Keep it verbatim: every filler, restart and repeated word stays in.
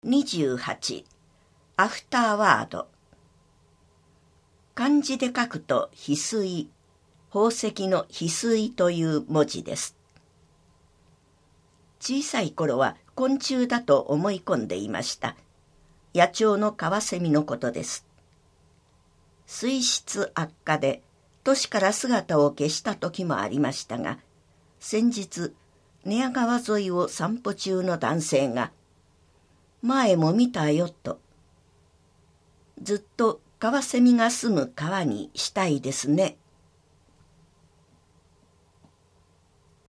にじゅうはち. アフターワード。漢字で書くと翡翠、宝石の翡翠という文字です。小さい頃は昆虫だと思い込んでいました。野鳥のカワセミのことです。水質悪化で都市から姿を消した時もありましたが、先日寝屋川沿いを散歩中の男性が、前も見たよと、ずっとカワセミが住む川にしたいですね